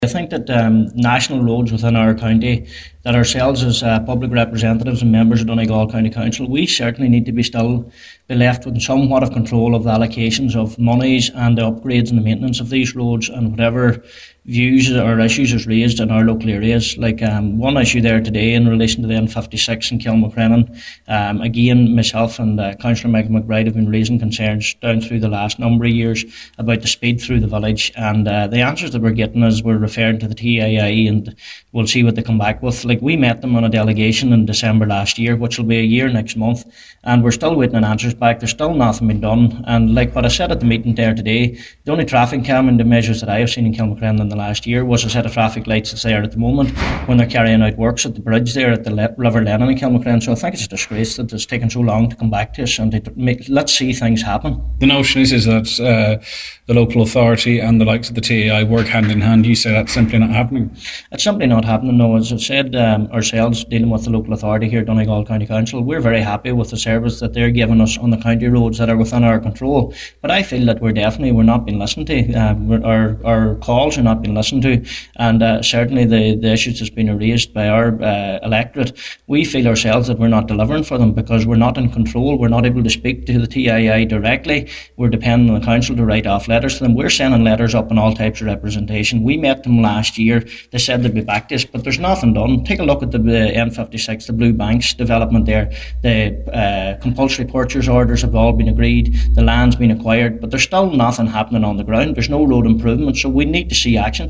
I think that national roads within our county, that ourselves as public representatives and members of Donegal County Council, we certainly need to be left with somewhat of control of the allocations of monies and the upgrades and the maintenance of these roads, and whatever views or issues is raised in our local areas. Like one issue there today in relation to the N56 in Kilmacrennan. Again, myself and Councillor Michael McBride have been raising concerns down through the last number of years about the speed through the village, and the answers that we're getting is we're referring to the TII, and we'll see what they come back with. Like, we met them on a delegation in December last year, which will be a year next month, and we're still waiting on answers back. There's still nothing been done, and like what I said at the meeting there today, the only traffic calming the measures that I have seen in Kilmacrennan in the last year was a set of traffic lights that's there at the moment when they're carrying out works at the bridge there at the River Lennon in Kilmacrennan. So I think it's a disgrace that it's taken so long to come back to us, and let's see things happen. The notion is that the local authority and the likes of the TAI work hand in hand. You say that's simply not happening? It's simply not happening, no. As I said, ourselves dealing with the local authority here, Donegal County Council, we're very happy with the service that they're giving us on the county roads that are within our control. But I feel that we're not being listened to. Our calls are not being listened to, and certainly the issues that's been raised by our electorate, we feel ourselves that we're not delivering for them because we're not in control. We're not able to speak to the TII directly. We're depending on the council to write off letters to them. We're sending letters up on all types of representation. We met them last year. They said they'd be back to us, but there's nothing done. Take a look at the N56, the Blue Banks development there. The compulsory purchase orders have all been agreed. The land's been acquired, but there's still nothing happening on the ground. There's no road improvement, so we need to see action.